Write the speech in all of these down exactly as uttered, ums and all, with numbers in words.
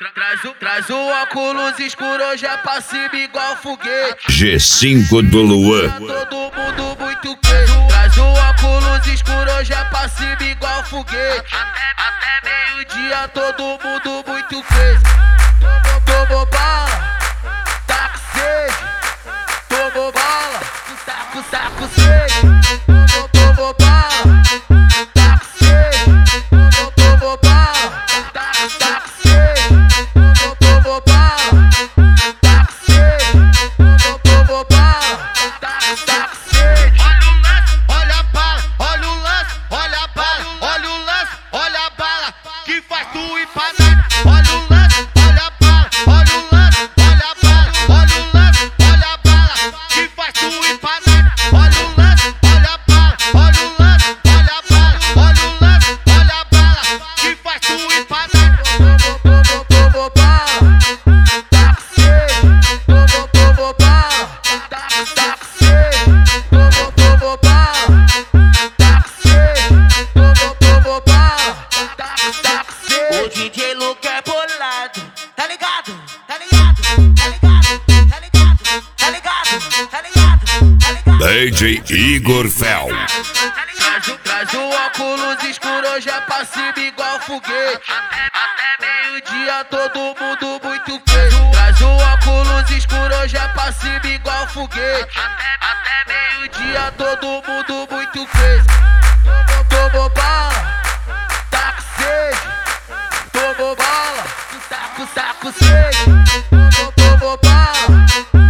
Traz o, traz o óculos escuro, hoje é pra cima igual foguete. G cinco do Luan. Todo mundo muito queijo. Traz o óculos escuro, hoje é pra cima igual foguete. Até, até meio-dia, todo mundo muito queijo. Tomou, tomou bala, tá com sede. Tomou bala, tá com, tá com sede. Tomou, tomou bala, tá com sede. Tomou, tomou bala, tá, tá com sede. Tomou, tomou bala, tá com sede. Tomou, tomou bala, tá, tá com sede. Olha o lance, olha a bala, olha o lance, olha a bala, olha o lance, olha a bala que faz tu ir pra nada. Olha o lance, olha a bala, olha o lance, olha a bala, olha o lance, olha a bala que faz tu ir pra nada. Olha o lance, olha a bala, olha o lance, olha a bala, olha o lance, olha a bala que faz tu ir pra nada. Tomou, tomou bala, tá com sede. Tomou, tomou bala, tá, tá com sede. Tomou, tomou bala, tá com sede. Tomou, tomou bala, tá, tá com sede. O D J Luke é bolado, tá ligado? Tá ligado? Tá ligado? Tá ligado? Tá ligado? Tá ligado? Tá ligado? D J Igor Fel. Traz o, traz o óculos escuro, hoje é pra cima igual foguete. Até, até meio-dia, todo mundo muito queijo. Traz o óculos escuro, hoje é pra cima igual foguete. Até, até meio-dia, todo mundo muito queijo. Tomou, tomou bala, tá com sede. Tomou bala, tá com, tá com sede. Tomou, tomou bala,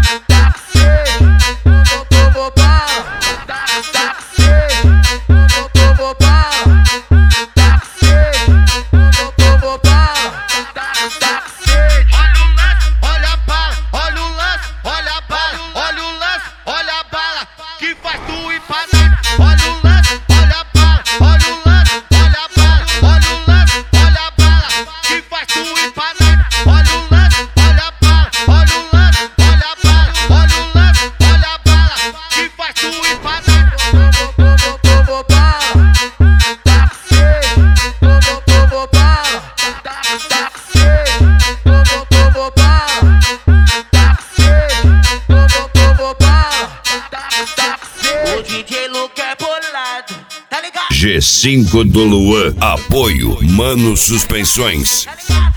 tá com sede. Tomou, tomou bala, tá, tá com sede. Tomou, tomou bala, tá com sede. Tomou, tomou bala, tá, tá com sede. Olha o lance, olha a bala, olha o lance, olha a bala, olha o lance, olha a bala que faz tu ir pra nada. Olha o lance, olha a bala, olha o lance, olha a bala, olha o lance, olha a bala que faz tu ir pra nada. Olha o lance, olha a bala, olha o lance, olha a bala, olha o lance, olha a bala que faz tu ir pra nada. Tomou, tomou, tomou bala, tá com sede. Tomou, tomou bala, tá, tá com sede. Tomou, tomou bala, tá com sede. Tomou, tomou bala, tá, tá com sede. O D J Luke é bolado, tá ligado? G cinco do Luan. Apoio Mano Suspensões. Tá ligado?